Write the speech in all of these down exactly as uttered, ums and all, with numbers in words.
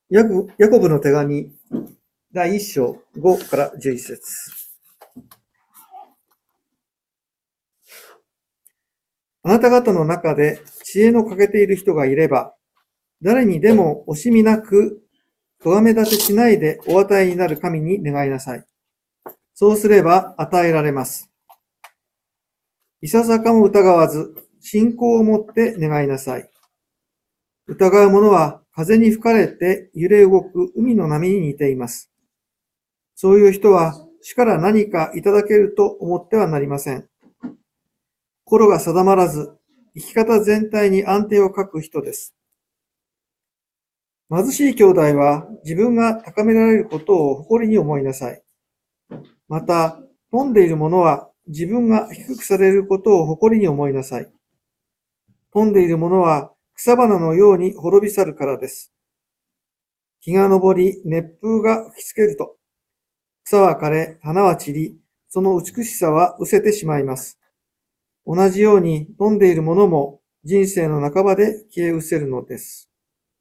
ヤコヤコブの手紙だいいっ章ごからじゅういち節。あなた方の中で知恵の欠けている人がいれば、誰にでも惜しみなく、咎め立てしないでお与えになる神に願いなさい。そうすれば与えられます。いささかも疑わず、信仰を持って願いなさい。疑う者は風に吹かれて揺れ動く海の波に似ています。そういう人は主から何かいただけると思ってはなりません。心が定まらず、生き方全体に安定を欠く人です。貧しい兄弟は自分が高められることを誇りに思いなさい。また、富んでいる者は自分が低くされることを誇りに思いなさい。富んでいる者は草花のように滅び去るからです。日が昇り、熱風が吹きつけると、草は枯れ、花は散り、その美しさは失せてしまいます。同じように富んでいる者も人生の半ばで消え失せるのです。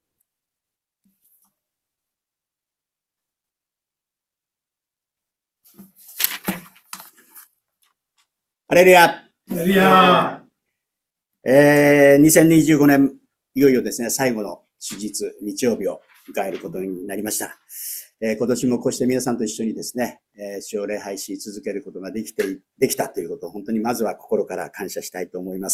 ハレルヤ。 ハレルヤ。 えー、にせんにじゅうごねん、いよいよですね、最後の主日、日曜日を迎えることになりました。えー、今年もこうして皆さんと一緒にですね、えー、主を礼拝し続けることができて、できたということを本当にまずは心から感謝したいと思います。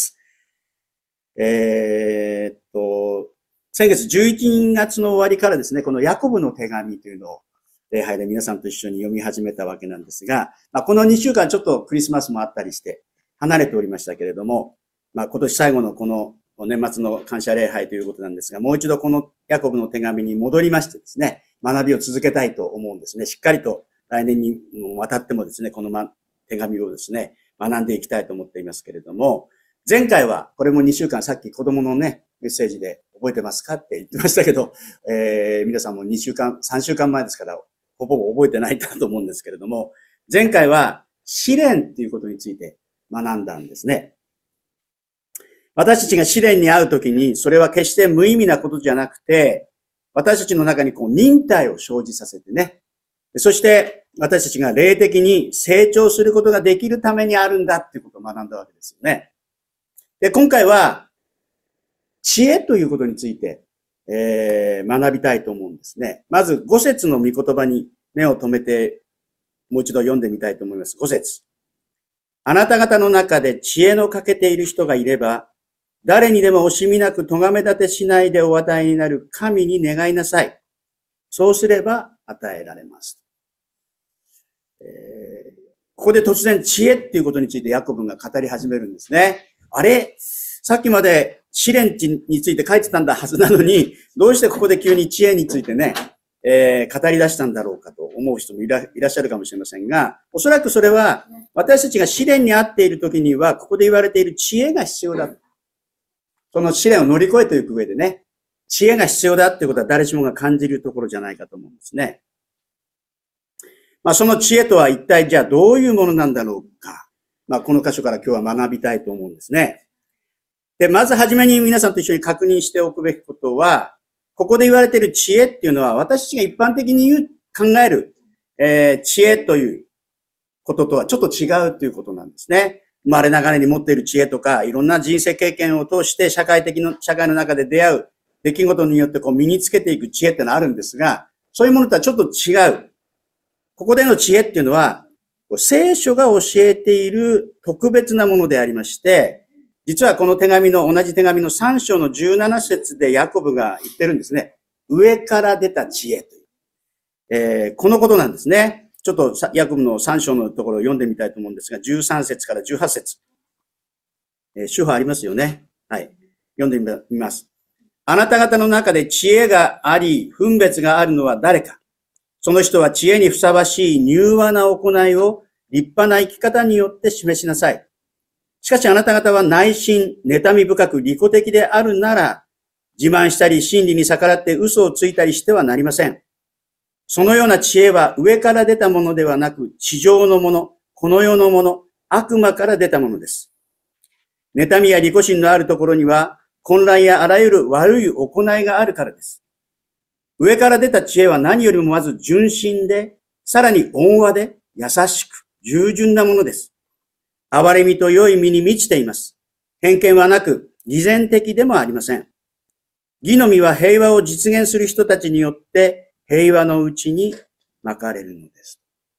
えー、っと、先月じゅういちがつの終わりからですね、このヤコブの手紙というのを礼拝で皆さんと一緒に読み始めたわけなんですが、まあ、このにしゅうかんちょっとクリスマスもあったりして離れておりましたけれども、まあ、今年最後のこの年末の感謝礼拝ということなんですが、もう一度このヤコブの手紙に戻りましてですね、学びを続けたいと思うんですね。しっかりと来年にわたってもですね、この手紙をですね、学んでいきたいと思っていますけれども、前回は、これもにしゅうかん、さっき子供のね、メッセージで覚えてますかって言ってましたけど、えー、皆さんもにしゅうかん、さんしゅうかんまえですから、ほぼ覚えてないかと思うんですけれども、前回は試練っていうことについて学んだんですね。私たちが試練に遭うときに、それは決して無意味なことじゃなくて、私たちの中にこう忍耐を生じさせてね、そして私たちが霊的に成長することができるためにあるんだっていうことを学んだわけですよね。で、今回は知恵ということについて、えー、学びたいと思うんですね。まずご節の御言葉に目を留めて、もう一度読んでみたいと思います。ご節。あなた方の中で知恵の欠けている人がいれば、誰にでも惜しみなく咎め立てしないでお与えになる神に願いなさい。そうすれば与えられます。えー、ここで突然知恵っていうことについてヤコブが語り始めるんですね。あれさっきまで試練について書いてたんだはずなのに、どうしてここで急に知恵についてね、えー、語り出したんだろうかと思う人もい ら, いらっしゃるかもしれませんが、おそらくそれは私たちが試練にあっている時には、ここで言われている知恵が必要だ。その試練を乗り越えていく上でね、知恵が必要だっていうことは誰しもが感じるところじゃないかと思うんですね。まあその知恵とは一体じゃあどういうものなんだろうか。まあこの箇所から今日は学びたいと思うんですね。で、まずはじめに皆さんと一緒に確認しておくべきことは、ここで言われている知恵っていうのは私たちが一般的に言う、考える、えー、知恵ということとはちょっと違うということなんですね。生まれながらに持っている知恵とか、いろんな人生経験を通して社会的の、社会の中で出会う出来事によってこう身につけていく知恵ってのはあるんですが、そういうものとはちょっと違う。ここでの知恵っていうのは、聖書が教えている特別なものでありまして、実はこの手紙の、同じ手紙のさん章のじゅうなな節でヤコブが言ってるんですね。上から出た知恵という。えー、このことなんですね。ちょっとヤコブのさん章のところを読んでみたいと思うんですが、じゅうさん節からじゅうはち節。えー、主婦ありますよね。はい。読んでみます。あなた方の中で知恵があり、分別があるのは誰か。その人は知恵にふさわしい柔和な行いを立派な生き方によって示しなさい。しかしあなた方は内心、妬み深く利己的であるなら、自慢したり真理に逆らって嘘をついたりしてはなりません。そのような知恵は上から出たものではなく、地上のもの、この世のもの、悪魔から出たものです。妬みや利己心のあるところには、混乱やあらゆる悪い行いがあるからです。 上から出た知恵は何よりもまず純真で、さらに温和で優しく、従順なものです。憐れみと良い身に満ちています。偏見はなく、偽善的でもありません。義の実は平和を実現する人たちによって平和のうちにまかれるのです。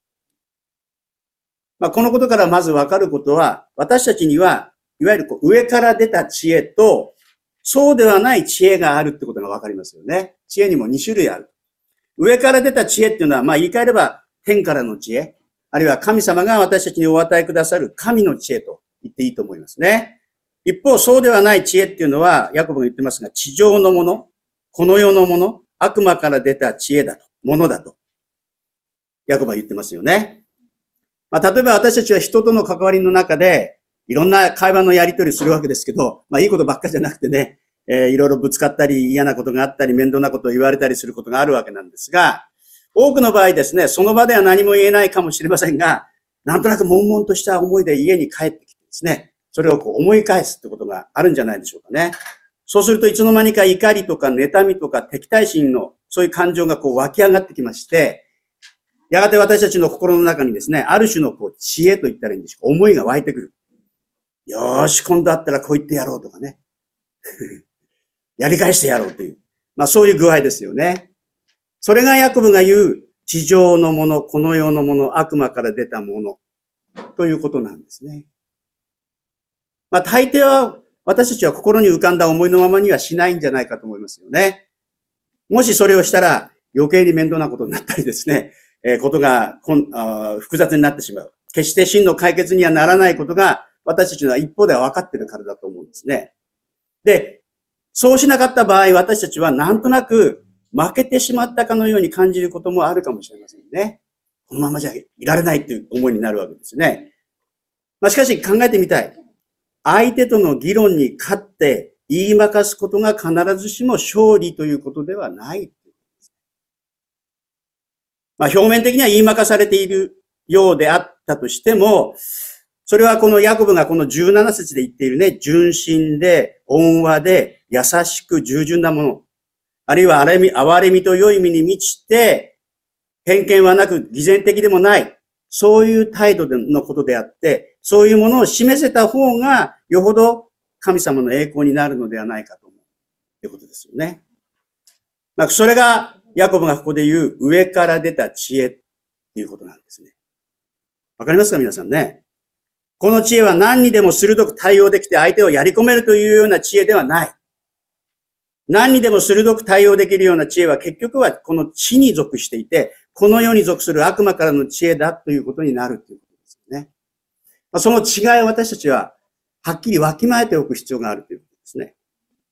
まあ、このことからまずわかることは、私たちには、いわゆるこう上から出た知恵と、そうではない知恵があるってことがわかりますよね。知恵にもに種類ある。上から出た知恵っていうのは、まあ言い換えれば天からの知恵、あるいは神様が私たちにお与えくださる神の知恵と言っていいと思いますね。一方、そうではない知恵っていうのは、ヤコブが言ってますが、地上のもの、この世のもの、悪魔から出た知恵だと、ものだと。ヤコブは言ってますよね。まあ、例えば私たちは人との関わりの中で、いろんな会話のやり取りするわけですけど、まあいいことばっかじゃなくてね、えー、いろいろぶつかったり嫌なことがあったり面倒なことを言われたりすることがあるわけなんですが、多くの場合ですね、その場では何も言えないかもしれませんが、なんとなく悶々とした思いで家に帰ってきてですね、それをこう思い返すってことがあるんじゃないでしょうかね。そうするといつの間にか怒りとか妬みとか敵対心のそういう感情がこう湧き上がってきまして、やがて私たちの心の中にですね、ある種のこう知恵と言ったらいいんでしょうか、思いが湧いてくる。よーし、今度会ったらこう言ってやろうとかね。やり返してやろうという。まあそういう具合ですよね。それがヤコブが言う地上のもの、この世のもの、悪魔から出たものということなんですね。まあ大抵は私たちは心に浮かんだ思いのままにはしないんじゃないかと思いますよね。もしそれをしたら余計に面倒なことになったりですね、えー、ことがこんあ複雑になってしまう。決して真の解決にはならないことが私たちの一方では分かっているからだと思うんですね。で、そうしなかった場合、私たちはなんとなく負けてしまったかのように感じることもあるかもしれませんね。このままじゃいられないという思いになるわけですね。まあ、しかし考えてみたい。相手との議論に勝って言いまかすことが必ずしも勝利ということではない。まあ、表面的には言いまかされているようであったとしても、それはこのヤコブがこのじゅうなな節で言っているね、純真で温和で優しく従順なもの、あるいは憐れみ、憐れみと良い身に満ちて、偏見はなく偽善的でもない、そういう態度のことであって、そういうものを示せた方が、よほど神様の栄光になるのではないかと思う。ということですよね。まあ、それが、ヤコブがここで言う上から出た知恵っていうことなんですね。わかりますか皆さんね。この知恵は何にでも鋭く対応できて相手をやり込めるというような知恵ではない。何にでも鋭く対応できるような知恵は結局はこの地に属していて、この世に属する悪魔からの知恵だということになるということですよね。その違いを私たちははっきりわきまえておく必要があるということですね。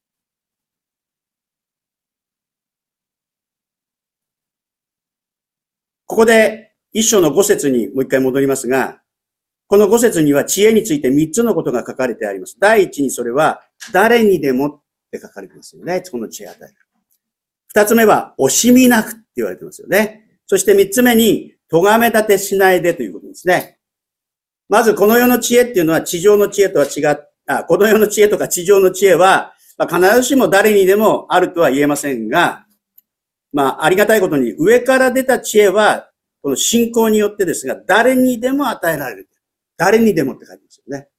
ここで一章の五節にもう一回戻りますが、この五節には知恵について三つのことが書かれてあります。第一にそれは誰にでもって書かれてますよね。この知恵与える。二つ目は惜しみなくって言われてますよね。そして三つ目に咎め立てしないでということですね。まずこの世の知恵っていうのは地上の知恵とは違っ、あ、この世の知恵とか地上の知恵は、まあ、必ずしも誰にでもあるとは言えませんが、まあ、ありがたいことに上から出た知恵は、この信仰によってですが、誰にでも与えられる。誰にでもって書いてますよね。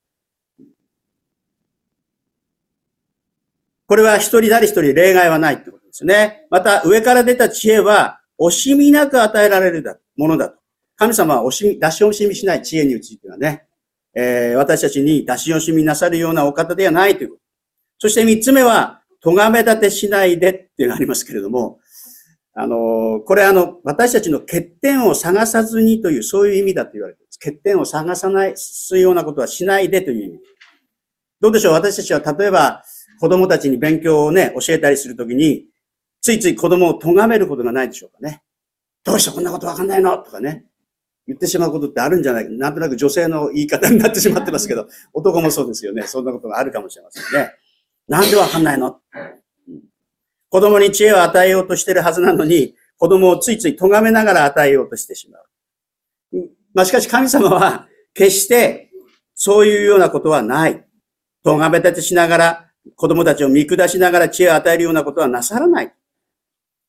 これは一人誰一人例外はないってことですね。また、上から出た知恵は、惜しみなく与えられるものだと。神様は惜しみ、出し惜しみしない知恵についてはね、えー、私たちに出し惜しみなさるようなお方ではないということ。そして三つ目は、咎め立てしないでっていうのがありますけれども、あの、これあの、私たちの欠点を探さずにという、そういう意味だと言われています。欠点を探さない、するようなことはしないでという意味。どうでしょう私たちは例えば、子供たちに勉強をね、教えたりするときに、ついつい子供を咎めることがないでしょうかね。どうしてこんなことわかんないのとかね。言ってしまうことってあるんじゃないか。なんとなく女性の言い方になってしまってますけど、男もそうですよね。そんなことがあるかもしれませんね。なんでわかんないの子供に知恵を与えようとしているはずなのに、子供をついつい咎めながら与えようとしてしまう。まあしかし神様は決してそういうようなことはない。咎め立てしながら、子供たちを見下しながら知恵を与えるようなことはなさらない。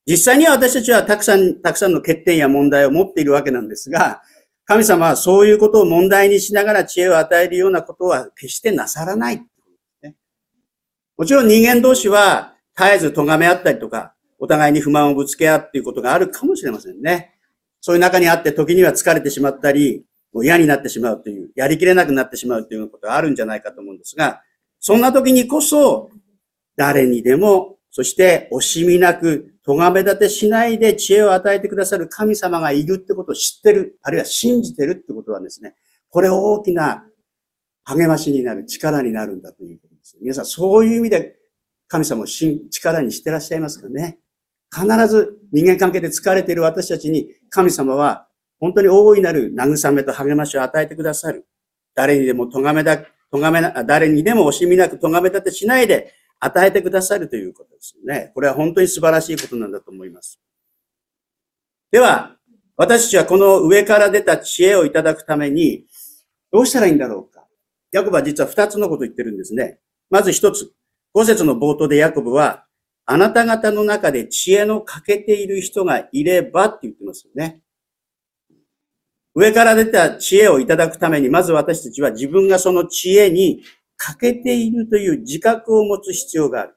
実際には私たちはたくさん、たくさんの欠点や問題を持っているわけなんですが、神様はそういうことを問題にしながら知恵を与えるようなことは決してなさらない。もちろん人間同士は絶えず咎め合ったりとか、お互いに不満をぶつけ合うっていうことがあるかもしれませんね。そういう中にあって時には疲れてしまったり、もう嫌になってしまうという、やりきれなくなってしまうということがあるんじゃないかと思うんですが、そんな時にこそ、誰にでも、そして惜しみなく、咎め立てしないで知恵を与えてくださる神様がいるってことを知ってる、あるいは信じてるってことはですね、これ大きな励ましになる、力になるんだということです。皆さん、そういう意味で神様を力にしてらっしゃいますからね。必ず人間関係で疲れている私たちに神様は本当に大いなる慰めと励ましを与えてくださる。誰にでも咎めだ、咎めな、誰にでも惜しみなく咎め立てしないで与えてくださるということですよね。これは本当に素晴らしいことなんだと思います。では、私たちはこの上から出た知恵をいただくためにどうしたらいいんだろうか。ヤコブは実は二つのことを言ってるんですね。まず一つ、五節の冒頭でヤコブは、あなた方の中で知恵の欠けている人がいればって言ってますよね。上から出た知恵をいただくために、まず私たちは自分がその知恵に欠けているという自覚を持つ必要がある。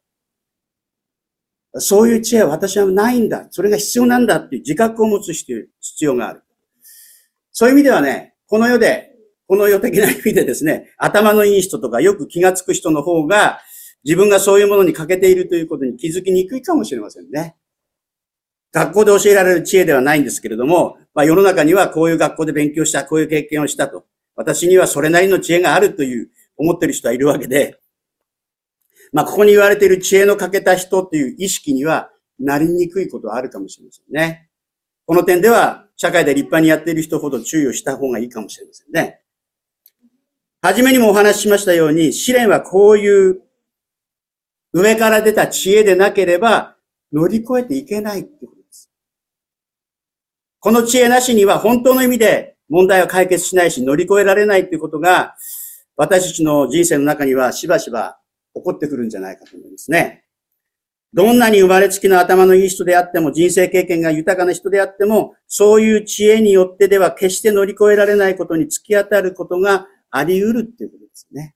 そういう知恵は私はないんだ。それが必要なんだっていう自覚を持つ必要がある。そういう意味ではね、この世で、この世的な意味でですね、頭のいい人とかよく気がつく人の方が、自分がそういうものに欠けているということに気づきにくいかもしれませんね。学校で教えられる知恵ではないんですけれども、まあ世の中にはこういう学校で勉強した、こういう経験をしたと。私にはそれなりの知恵があるという思っている人はいるわけで、まあここに言われている知恵の欠けた人という意識にはなりにくいことはあるかもしれませんね。この点では社会で立派にやっている人ほど注意をした方がいいかもしれませんね。はじめにもお話ししましたように、試練はこういう上から出た知恵でなければ乗り越えていけないってことです。この知恵なしには本当の意味で問題は解決しないし乗り越えられないということが私たちの人生の中にはしばしば起こってくるんじゃないかと思いますね。どんなに生まれつきの頭のいい人であっても人生経験が豊かな人であってもそういう知恵によってでは決して乗り越えられないことに突き当たることがあり得るっていうことですね。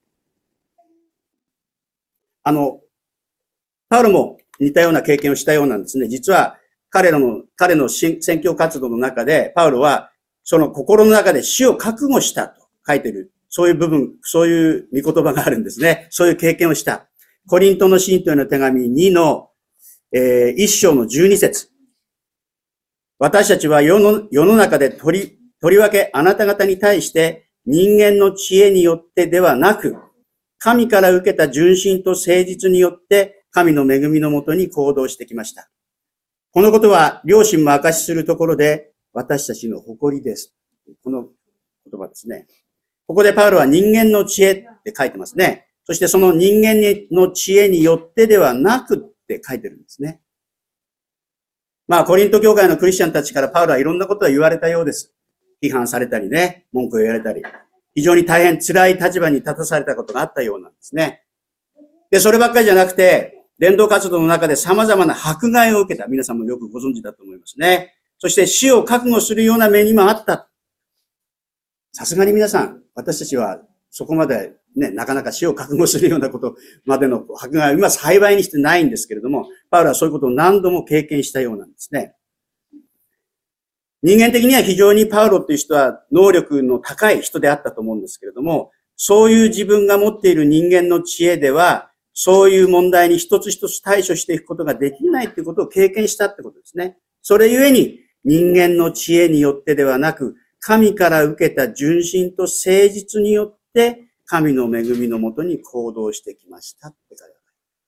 あの、パウロも似たような経験をしたようなんですね。実は彼らの、彼の宣教活動の中で、パウロはその心の中で死を覚悟したと書いている。そういう部分、そういう御言葉があるんですね。そういう経験をした。コリントの信徒への手紙にの、えー、一章の十二節。私たちは世の、世の中で取り、とりわけあなた方に対して人間の知恵によってではなく、神から受けた純真と誠実によって神の恵みのもとに行動してきました。このことは両親も証しするところで私たちの誇りです。この言葉ですね。ここでパウロは人間の知恵って書いてますね。そしてその人間の知恵によってではなくって書いてるんですね。まあコリント教会のクリスチャンたちからパウロはいろんなことを言われたようです。批判されたりね、文句を言われたり、非常に大変辛い立場に立たされたことがあったようなんですね。で、そればっかりじゃなくて、伝道活動の中で様々な迫害を受けた。皆さんもよくご存知だと思いますね。そして死を覚悟するような目にもあった。さすがに皆さん、私たちはそこまでね、なかなか死を覚悟するようなことまでの迫害は今幸いにしてないんですけれども、パウロはそういうことを何度も経験したようなんですね。人間的には非常にパウロっていう人は能力の高い人であったと思うんですけれども、そういう自分が持っている人間の知恵では、そういう問題に一つ一つ対処していくことができないということを経験したってことですね。それゆえに人間の知恵によってではなく、神から受けた純真と誠実によって神の恵みのもとに行動してきましたって書いてある。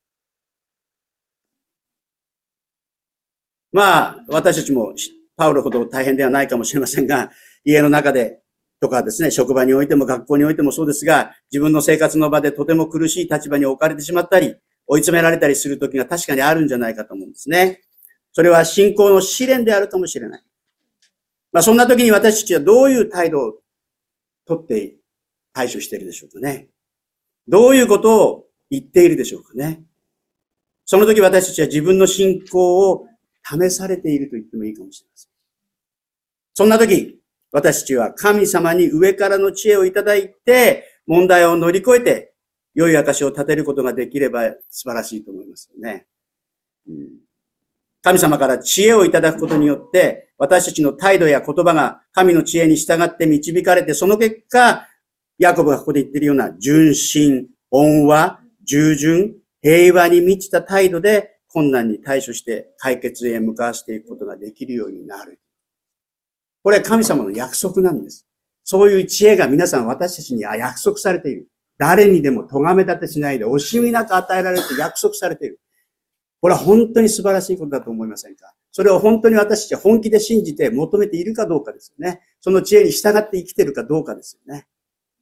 まあ、私たちもパウロほど大変ではないかもしれませんが、家の中でとかですね、職場においても学校においてもそうですが、自分の生活の場でとても苦しい立場に置かれてしまったり、追い詰められたりする時が確かにあるんじゃないかと思うんですね。それは信仰の試練であるかもしれない。まあそんな時に私たちはどういう態度をとって対処しているでしょうかね。どういうことを言っているでしょうかね。その時私たちは自分の信仰を試されていると言ってもいいかもしれません。そんな時、私たちは神様に上からの知恵をいただいて、問題を乗り越えて、良い証を立てることができれば素晴らしいと思いますよね。うん、神様から知恵をいただくことによって、私たちの態度や言葉が神の知恵に従って導かれて、その結果、ヤコブがここで言っているような純真、温和、従順、平和に満ちた態度で困難に対処して解決へ向かわしていくことができるようになる。これは神様の約束なんです。そういう知恵が皆さん私たちには約束されている。誰にでも咎め立てしないで惜しみなく与えられて約束されている。これは本当に素晴らしいことだと思いませんか？それを本当に私たちは本気で信じて求めているかどうかですよね。その知恵に従って生きているかどうかですよね。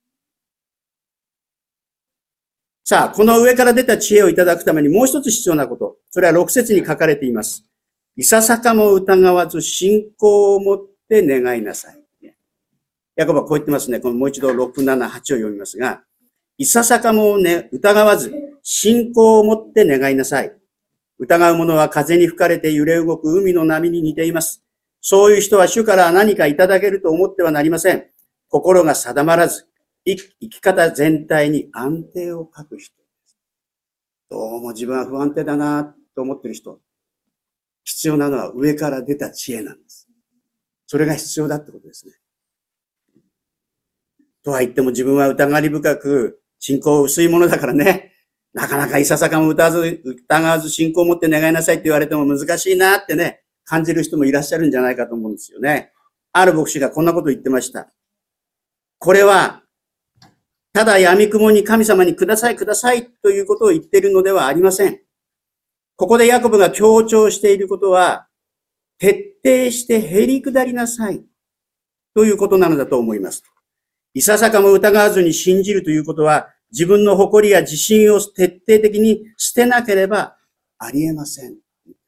さあ、この上から出た知恵をいただくためにもう一つ必要なこと。それはろく節に書かれています。いささかも疑わず信仰を持って願いなさい。ヤコブはこう言ってますね。このもう一度ろく、なな、はちを読みますが、いささかもね、疑わず信仰を持って願いなさい。疑う者は風に吹かれて揺れ動く海の波に似ています。そういう人は主から何かいただけると思ってはなりません。心が定まらず、生き方全体に安定を欠く人です。どうも自分は不安定だなと思っている人。必要なのは上から出た知恵なんです。それが必要だってことですね。とは言っても自分は疑り深く信仰薄いものだからね。なかなかいささかも疑わず、疑わず信仰を持って願いなさいって言われても難しいなってね、感じる人もいらっしゃるんじゃないかと思うんですよね。ある牧師がこんなこと言ってました。これは、ただ闇雲に神様にくださいくださいということを言っているのではありません。ここでヤコブが強調していることは、徹底してへりくだりなさいということなのだと思います。いささかも疑わずに信じるということは、自分の誇りや自信を徹底的に捨てなければありえません。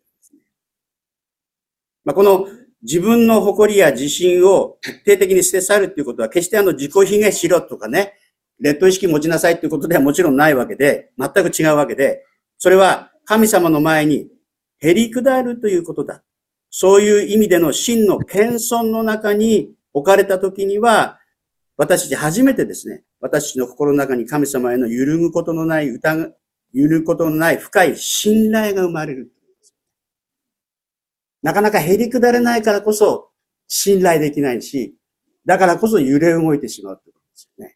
まあ、この自分の誇りや自信を徹底的に捨て去るということは、決してあの自己卑下しろとかね、劣等意識持ちなさいということではもちろんないわけで、全く違うわけで、それは神様の前にへりくだるということだ。そういう意味での真の謙遜の中に置かれたときには、私たち初めてですね、私たちの心の中に神様への揺るぐことのない疑、揺るぐことのない深い信頼が生まれる。なかなかへりくだれないからこそ信頼できないし、だからこそ揺れ動いてしまうということですよね。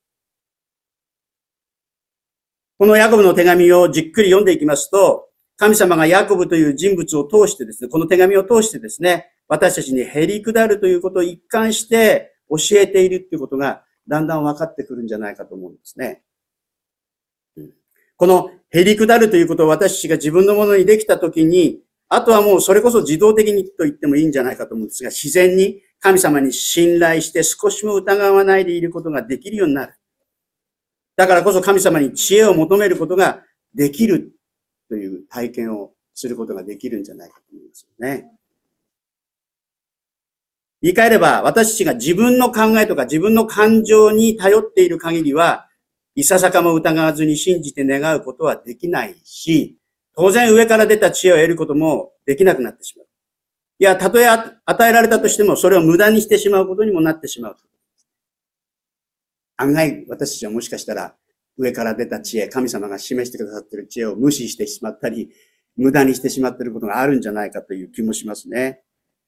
このヤコブの手紙をじっくり読んでいきますと、神様がヤコブという人物を通してですね、この手紙を通してですね、私たちにへりくだるということを一貫して教えているということがだんだん分かってくるんじゃないかと思うんですね。このへりくだるということを私たちが自分のものにできたときに、あとはもうそれこそ自動的にと言ってもいいんじゃないかと思うんですが、自然に神様に信頼して少しも疑わないでいることができるようになる。だからこそ神様に知恵を求めることができるという体験をすることができるんじゃないかと思いますよね。言い換えれば、私たちが自分の考えとか自分の感情に頼っている限りは、いささかも疑わずに信じて願うことはできないし、当然上から出た知恵を得ることもできなくなってしまう。いや、たとえ与えられたとしても、それを無駄にしてしまうことにもなってしまう。案外、私たちはもしかしたら、上から出た知恵、神様が示してくださっている知恵を無視してしまったり、無駄にしてしまっていることがあるんじゃないかという気もしますね。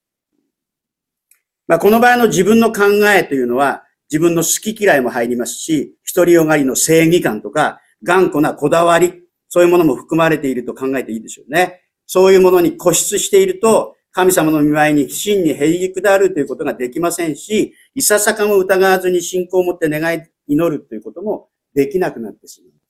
まあ、この場合の自分の考えというのは、自分の好き嫌いも入りますし、独りよがりの正義感とか、頑固なこだわり、そういうものも含まれていると考えていいでしょうね。そういうものに固執していると、神様の御前に真にへりくだるということができませんし、いささかも疑わずに信仰を持って願い、祈るということもできなくなってしまう。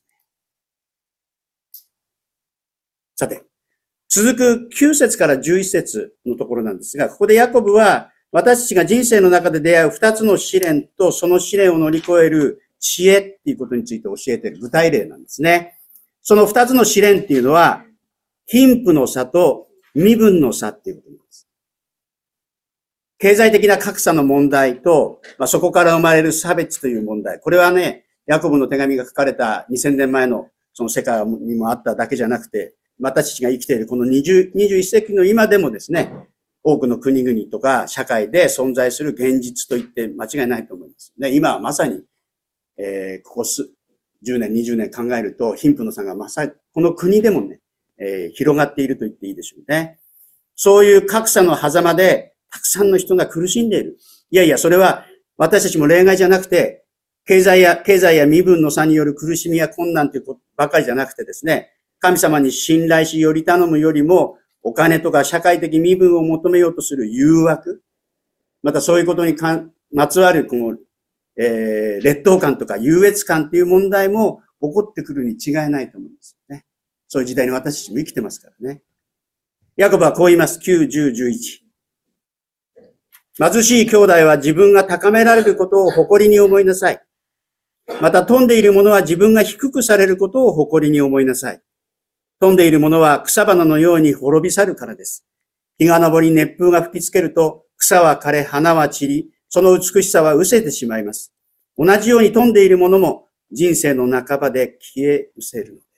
さて、続くきゅう節からじゅういち節のところなんですが、ここでヤコブは、私たちが人生の中で出会う二つの試練とその試練を乗り越える知恵っていうことについて教えている具体例なんですね。その二つの試練っていうのは、貧富の差と身分の差っていうことなんです。経済的な格差の問題と、まあ、そこから生まれる差別という問題。これはね、ヤコブの手紙が書かれたにせんねんまえのその世界にもあっただけじゃなくて、 私たちが生きているこのにじゅう、にじゅういっ世紀の今でもですね、多くの国々とか社会で存在する現実と言って間違いないと思います。で、今はまさに、えー、ここすじゅうねん、にじゅうねん考えると、貧富の差がまさにこの国でもね、えー、広がっていると言っていいでしょうね。そういう格差の狭間で、たくさんの人が苦しんでいる。いやいや、それは私たちも例外じゃなくて、経済や、経済や身分の差による苦しみや困難ということばかりじゃなくてですね、神様に信頼し、より頼むよりも、お金とか社会的身分を求めようとする誘惑、またそういうことにかまつわるこの、えー、劣等感とか優越感っていう問題も起こってくるに違いないと思うんですよね。そういう時代に私たちも生きてますからね。ヤコブはこう言います。きゅう、じゅう、じゅういち。貧しい兄弟は自分が高められることを誇りに思いなさい。また富んでいる者は自分が低くされることを誇りに思いなさい。富んでいる者は草花のように滅び去るからです。日が昇り熱風が吹きつけると草は枯れ花は散り、その美しさは失せてしまいます。同じように富んでいる者も人生の半ばで消え失せるのです。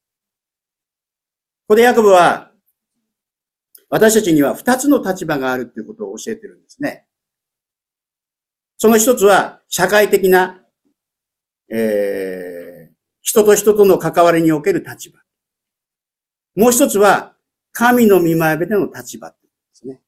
ここでヤコブは私たちには二つの立場があるということを教えてるんですね。その一つは社会的な、えー、人と人との関わりにおける立場。もう一つは神の御前での立場ですね。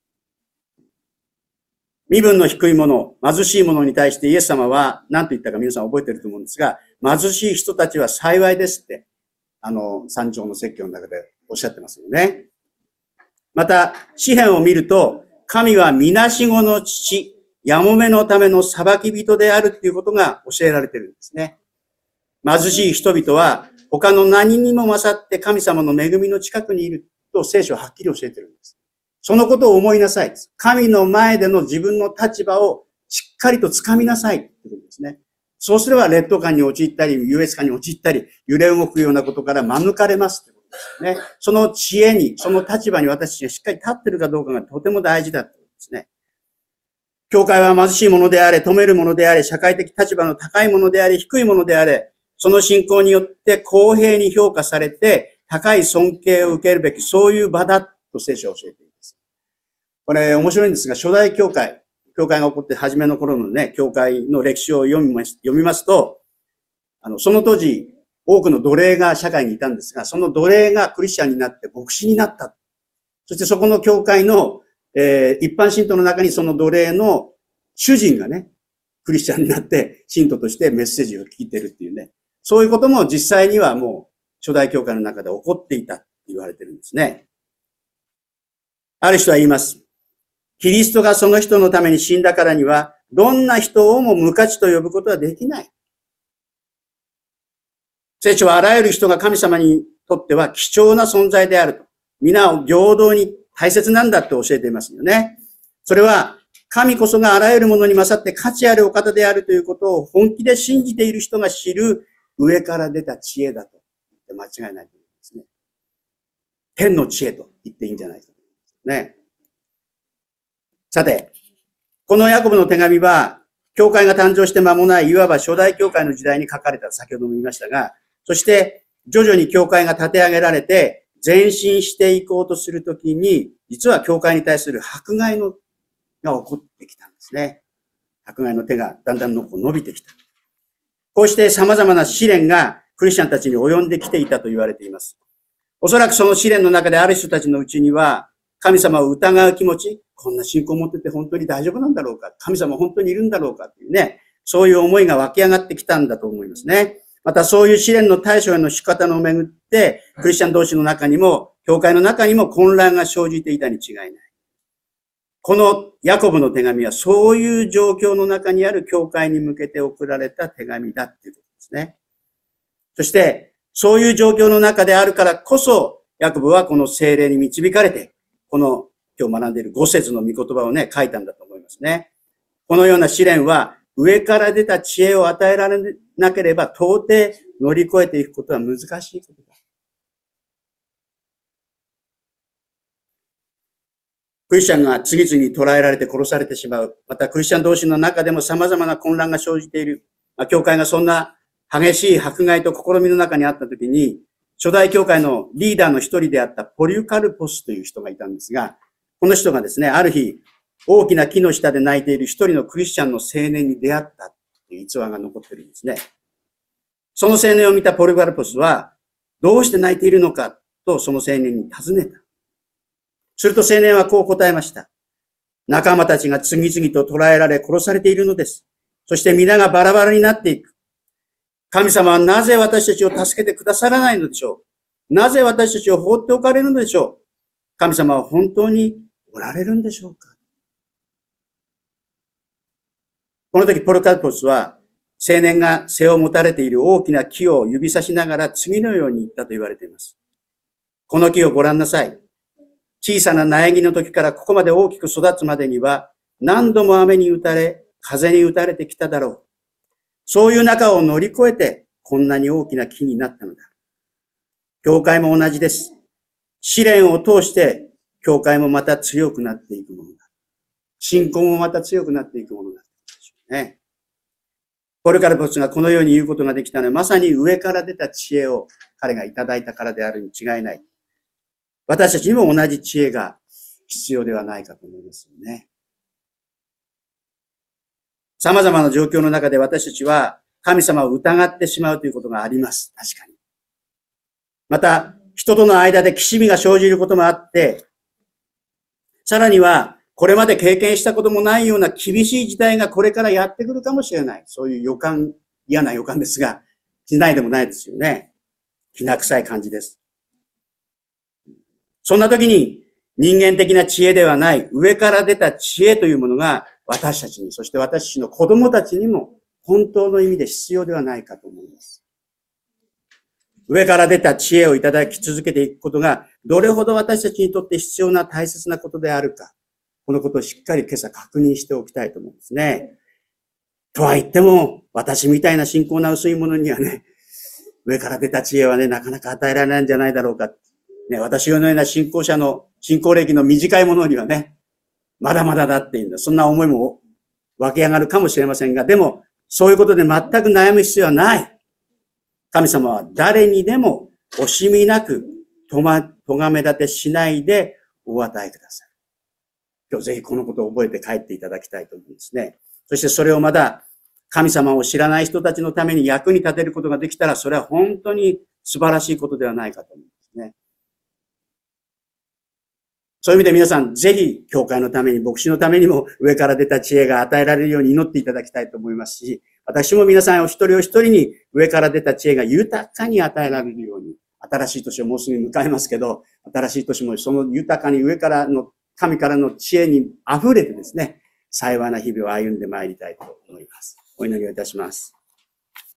身分の低い者、貧しい者に対してイエス様は何と言ったか皆さん覚えていると思うんですが、貧しい人たちは幸いですって、あの、三条の説教の中でおっしゃってますよね。また、詩篇を見ると、神はみなしごの父、やもめのための裁き人であるっていうことが教えられているんですね。貧しい人々は他の何にも勝って神様の恵みの近くにいると聖書ははっきり教えているんです。そのことを思いなさい。神の前での自分の立場をしっかりと掴みなさいってことですね。そうすれば劣等感に陥ったり、優越感に陥ったり、揺れ動くようなことから免れますってことですね。その知恵に、その立場に私たちがしっかり立っているかどうかがとても大事だってことですね。教会は貧しいものであれ、富めるものであれ、社会的立場の高いものであれ、低いものであれ、その信仰によって公平に評価されて、高い尊敬を受けるべき、そういう場だと聖書を教えています。これ面白いんですが、初代教会、教会が起こって初めの頃のね、教会の歴史を読みます、読みますと、あの、その当時、多くの奴隷が社会にいたんですが、その奴隷がクリスチャンになって牧師になった。そしてそこの教会の、えー、一般信徒の中にその奴隷の主人がね、クリスチャンになって信徒としてメッセージを聞いてるっていうね。そういうことも実際にはもう初代教会の中で起こっていたって言われてるんですね。ある人は言います。キリストがその人のために死んだからには、どんな人をも無価値と呼ぶことはできない。聖書はあらゆる人が神様にとっては貴重な存在であると。皆を平等に大切なんだって教えていますよね。それは神こそがあらゆるものに勝って価値あるお方であるということを本気で信じている人が知る上から出た知恵だと言って間違いないと思いますね。天の知恵と言っていいんじゃないかと思いますね。さて、このヤコブの手紙は、教会が誕生して間もない、いわば初代教会の時代に書かれた、先ほども言いましたが、そして徐々に教会が立て上げられて、前進していこうとするときに、実は教会に対する迫害のが起こってきたんですね。迫害の手がだんだんの伸びてきた。こうして様々な試練がクリスチャンたちに及んできていたと言われています。おそらくその試練の中である人たちのうちには、神様を疑う気持ち、こんな信仰を持ってて本当に大丈夫なんだろうか、神様本当にいるんだろうかっていうね、そういう思いが湧き上がってきたんだと思いますね。またそういう試練の対処への仕方のをめぐって、クリスチャン同士の中にも、教会の中にも混乱が生じていたに違いない。このヤコブの手紙はそういう状況の中にある教会に向けて送られた手紙だっていうことですね。そして、そういう状況の中であるからこそ、ヤコブはこの聖霊に導かれて、この今日学んでいる五節の御言葉をね、書いたんだと思いますね。このような試練は上から出た知恵を与えられなければ到底乗り越えていくことは難しいことだ。クリスチャンが次々に捕らえられて殺されてしまう。またクリスチャン同士の中でも様々な混乱が生じている。まあ、教会がそんな激しい迫害と試みの中にあったときに、 初代教会のリーダーの一人であったポリュカルポスという人がいたんですが、この人がですね、ある日、大きな木の下で泣いている一人のクリスチャンの青年に出会ったという逸話が残っているんですね。その青年を見たポリュカルポスは、どうして泣いているのかとその青年に尋ねた。すると青年はこう答えました。仲間たちが次々と捕らえられ殺されているのです。そして皆がバラバラになっていく。神様はなぜ私たちを助けてくださらないのでしょう。なぜ私たちを放っておかれるのでしょう。神様は本当におられるんでしょうか。この時ポルカルポスは青年が背を持たれている大きな木を指さしながら次のように言ったと言われています。この木をご覧なさい。小さな苗木の時からここまで大きく育つまでには何度も雨に打たれ、風に打たれてきただろう。そういう中を乗り越えてこんなに大きな木になったのだ。教会も同じです。試練を通して教会もまた強くなっていくものだ。信仰もまた強くなっていくものだ。ね。ポルカルポスがこのように言うことができたのはまさに上から出た知恵を彼がいただいたからであるに違いない。私たちにも同じ知恵が必要ではないかと思いますよね。様々な状況の中で私たちは神様を疑ってしまうということがあります。確かに。また、人との間できしみが生じることもあって、さらには、これまで経験したこともないような厳しい時代がこれからやってくるかもしれない。そういう予感、嫌な予感ですが、しないでもないですよね。きな臭い感じです。そんな時に人間的な知恵ではない上から出た知恵というものが私たちに、そして私たちの子供たちにも本当の意味で必要ではないかと思います。上から出た知恵をいただき続けていくことがどれほど私たちにとって必要な大切なことであるか、このことをしっかり今朝確認しておきたいと思うんですね。とは言っても、私みたいな信仰な薄い者にはね、上から出た知恵はね、なかなか与えられないんじゃないだろうか。ね、私のような信仰者の、信仰歴の短い者にはね、まだまだだっていうんだ。そんな思いも湧き上がるかもしれませんが、でも、そういうことで全く悩む必要はない。神様は誰にでも惜しみなく、とま、とがめ立てしないでお与えください。今日ぜひこのことを覚えて帰っていただきたいと思うんですね。そしてそれをまだ神様を知らない人たちのために役に立てることができたら、それは本当に素晴らしいことではないかと思うんですね。そういう意味で皆さん、ぜひ、教会のために、牧師のためにも、上から出た知恵が与えられるように祈っていただきたいと思いますし、私も皆さんお一人お一人に、上から出た知恵が豊かに与えられるように、新しい年をもうすぐ迎えますけど、新しい年もその豊かに上からの、神からの知恵に溢れてですね、幸いな日々を歩んでまいりたいと思います。お祈りをいたします。